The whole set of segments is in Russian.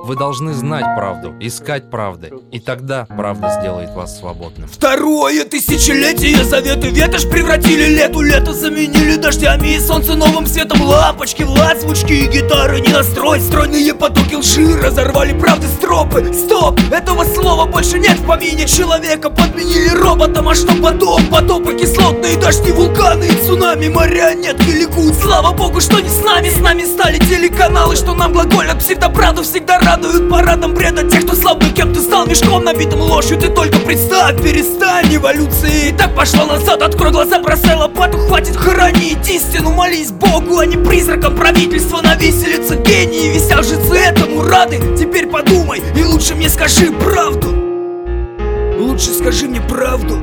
Вы должны знать правду, искать правды, и тогда правда сделает вас свободным. Второе тысячелетие, заветы ветошь превратили лето заменили дождями и солнце новым светом. Лампочки, лацмучки и гитары не настрой. Стройные потоки лжи разорвали правды стропы. Стоп, этого слова больше нет в помине. Человека подменили роботом, а что потом? Потопы, кислотные дожди, вулканы и цунами. Марионетки ликуют, слава богу, что не с нами. С нами стали телеканалы, что нам глаголят псевдоправду, всегда радуют парадом бреда тех, кто слабый, кем ты стал, мешком набитым ложью. Ты только представь, перестань, эволюция и так пошла назад. Открой глаза, бросай лопату, хватит хоронить истину. Молись Богу, а не призракам правительства на виселице. Гении висят жрецы этому рады. Теперь подумай и лучше мне скажи правду. Лучше скажи мне правду.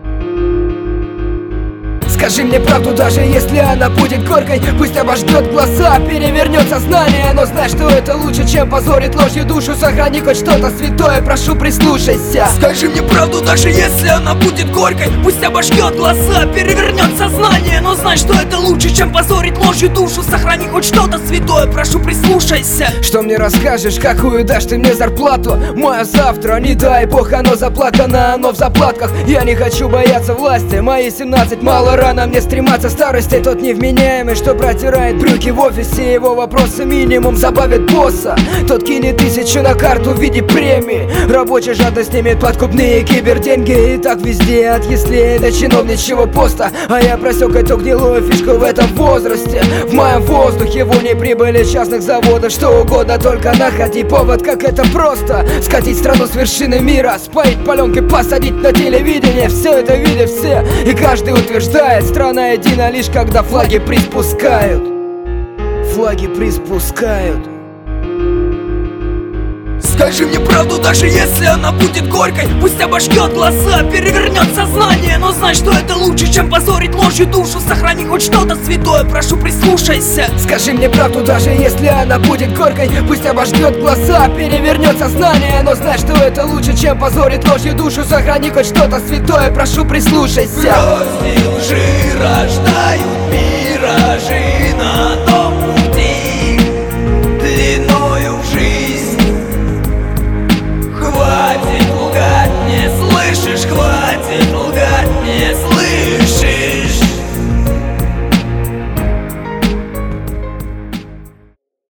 Скажи мне правду, даже если она будет горькой. Пусть обожгет глаза, перевернет сознание, но знай, что это лучше, чем позорить ложью душу. Сохрани хоть что-то святое, прошу, прислушайся. Скажи мне правду, даже если она будет горькой. Пусть обожгет глаза, перевернет сознание, но знай, что это лучше, чем позорить ложью душу. Сохрани хоть что-то святое, прошу, прислушайся. Что мне расскажешь, какую дашь ты мне зарплату? Мое завтра, не дай бог, оно заплакано, оно в заплатках. Я не хочу бояться власти, мои 17 мало рано мне стрематься старости. Тот невменяемый, что протирает брюки в офисе, его вопросы минимум забавит босса. Тот кинет 1000 на карту в виде премии. Рабочий жадно снимет подкупные киберденьги. И так везде, от яслей до чиновничьего поста. А я просек эту гнилую фишку в этом возрасте. В моем воздухе вони прибыли частных заводов. Что угодно, только находи повод, как это просто. Скатить страну с вершины мира, споить паленкой, посадить на телевидение. Все это видят все, и каждый утверждает: страна едина лишь когда флаги приспускают. Флаги приспускают. Скажи мне правду, даже если она будет горькой. Пусть обожгет глаза, перевернет сознание, но знай, что это лучше, чем позорить ложью душу. Сохрани хоть что-то святое, прошу, прислушайся. Скажи мне правду, даже если она будет горькой. Пусть обожгет глаза, перевернет сознание, но знай, что это лучше, чем позорить ложью душу. Сохрани хоть что-то святое, прошу, прислушайся. Грозди лжи рождают миражи над